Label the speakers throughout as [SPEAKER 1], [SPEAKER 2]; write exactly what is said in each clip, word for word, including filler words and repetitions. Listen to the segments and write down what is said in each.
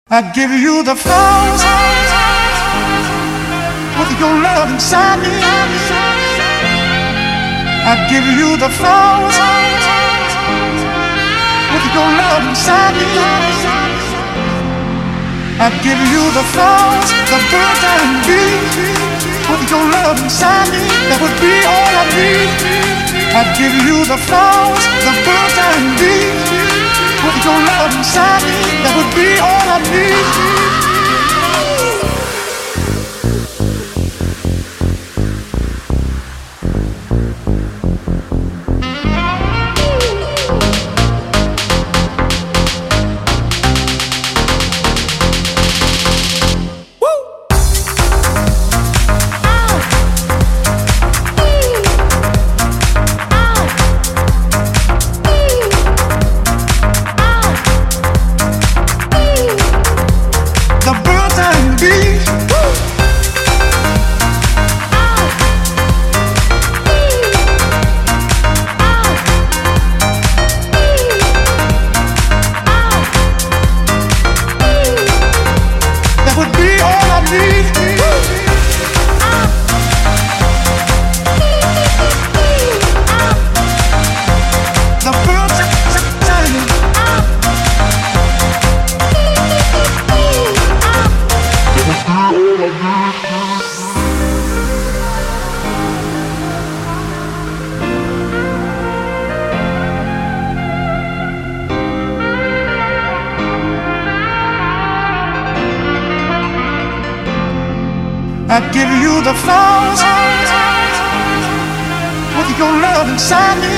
[SPEAKER 1] I give you the flowers with your love inside me. I give you the flowers with your love inside me. I give you the flowers, the birds and bees, with your love inside me. That would be all I need. I give you the flowers, the birds and bees, with your love inside me. That would be all I need. I give you the flowers with your love inside me.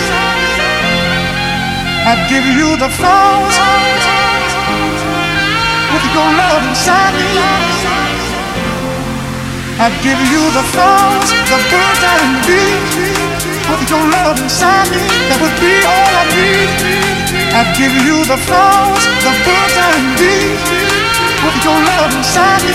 [SPEAKER 1] I give you the flowers with your love inside me. I give you the flowers, the birds and bees, with your love inside me. That would be all I need. I give you the flowers, the birds and bees, with your love inside me.